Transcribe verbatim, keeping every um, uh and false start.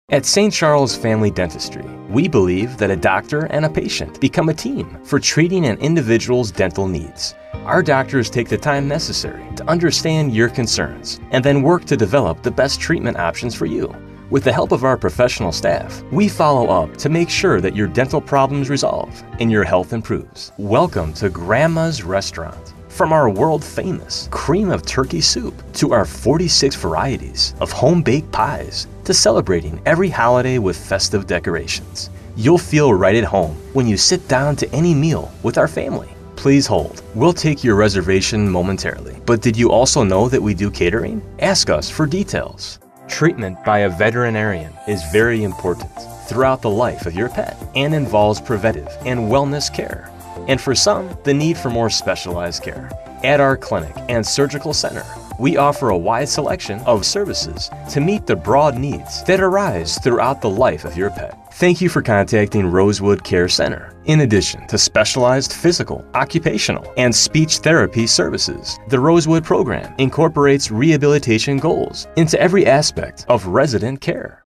At Saint Charles Family Dentistry, we believe that a doctor and a patient become a team for treating an individual's dental needs. Our doctors take the time necessary to understand your concerns and then work to develop the best treatment options for you. With the help of our professional staff, we follow up to make sure that your dental problems resolve and your health improves. Welcome to Grandma's Restaurant. From our world-famous cream of turkey soup to our forty-six varieties of home-baked pies to celebrating every holiday with festive decorations, you'll feel right at home when you sit down to any meal with our family. Please hold. We'll take your reservation momentarily. But did you also know that we do catering? Ask us for details. Treatment by a veterinarian is very important throughout the life of your pet and involves preventive and wellness care. And for some, the need for more specialized care. At our clinic and surgical center, we offer a wide selection of services to meet the broad needs that arise throughout the life of your pet. Thank you for contacting Rosewood Care Center. In addition to specialized physical, occupational, and speech therapy services, the Rosewood program incorporates rehabilitation goals into every aspect of resident care.